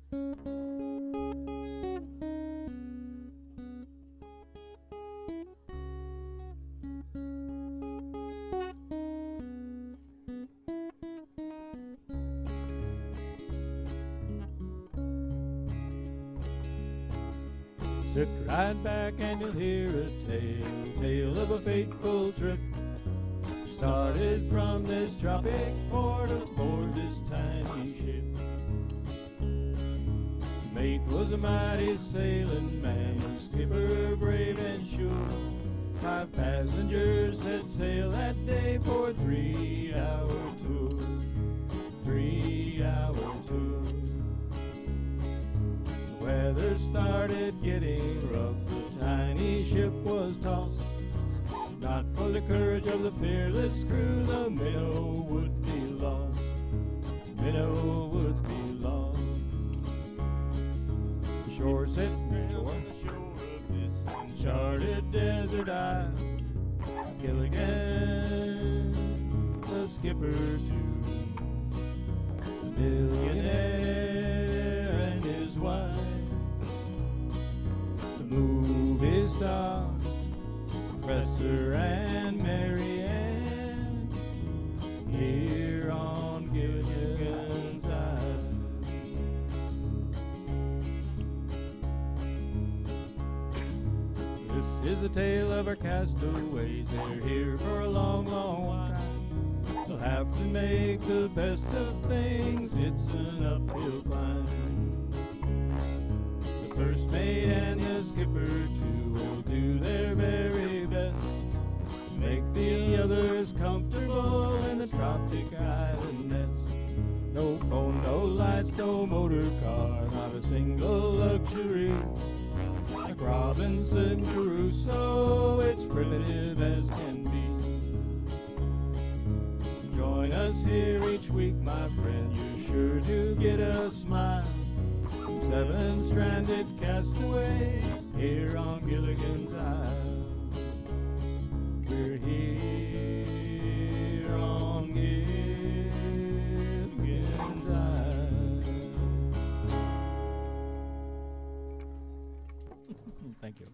Sit right back and you'll hear a tale of a fateful trip. Started from this tropic port aboard this tiny ship. The mate was a mighty sailing man, the skipper brave and sure. 5 passengers set sail that day for a 3-hour tour. 3-hour tour. The weather started getting rough, the tiny ship was tossed. Not for the courage of the fearless crew, the minnow would be lost. Minnow would be lost. The shore set shore on the shore of this uncharted desert isle. Gilligan, the skipper too, the billionaire and his wife, the movie star Professor and Mary Ann, here on Gilligan's Island. This is the tale of our castaways. They're here for a long, long while. They'll have to make the best of things. It's an uphill climb. The first mate and the skipper too will do their very best to make the others comfortable in the tropic island nest. No phone, no lights, no motor car, not a single luxury. Like Robinson Crusoe, it's primitive as can be. So join us here each week, my friend, you're sure to get a smile. 7 stranded castaways here on Gilligan's Isle. We're here